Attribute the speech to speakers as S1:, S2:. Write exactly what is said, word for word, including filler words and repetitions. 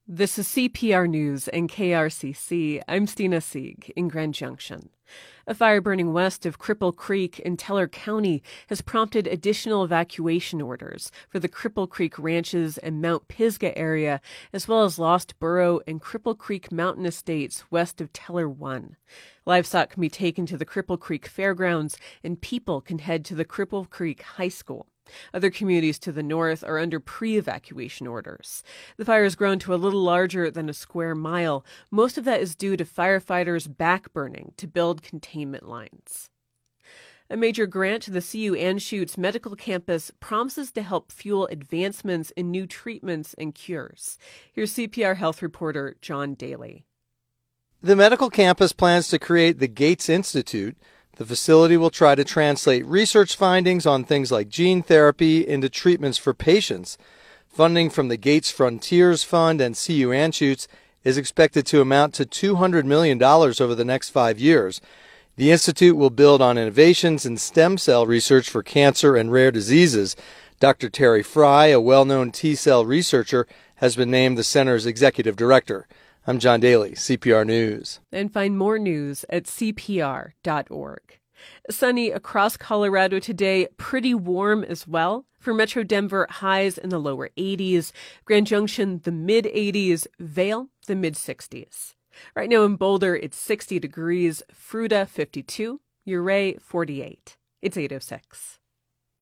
S1: This is C P R News and K R C C. I'm Stina Sieg in Grand Junction. A fire burning west of Cripple Creek in Teller County has prompted additional evacuation orders for the Cripple Creek Ranches and Mount Pisgah area, as well as Lost Burrow and Cripple Creek Mountain Estates west of Teller one. Livestock can be taken to the Cripple Creek Fairgrounds, and people can head to the Cripple Creek High School. Other communities to the north are under pre-evacuation orders. The fire has grown to a little larger than a square mile. Most of that is due to firefighters backburning to build containment lines. A major grant to the C U Anschutz Medical Campus promises to help fuel advancements in new treatments and cures. Here's C P R Health reporter John Daly.
S2: The medical campus plans to create the Gates Institute. The facility will try to translate research findings on things like gene therapy into treatments for patients. Funding from the Gates Frontiers Fund and C U Anschutz is expected to amount to two hundred million dollars over the next five years. The institute will build on innovations in stem cell research for cancer and rare diseases. Doctor Terry Fry, a well-known T-cell researcher, has been named the center's executive director. I'm John Daly, C P R News.
S1: And find more news at C P R dot org. Sunny across Colorado today, pretty warm as well. For Metro Denver, highs in the lower eighties. Grand Junction, the mid eighties. Vail, the mid sixties. Right now in Boulder, it's sixty degrees. Fruita, fifty-two. Ouray, forty-eight. It's eight oh six.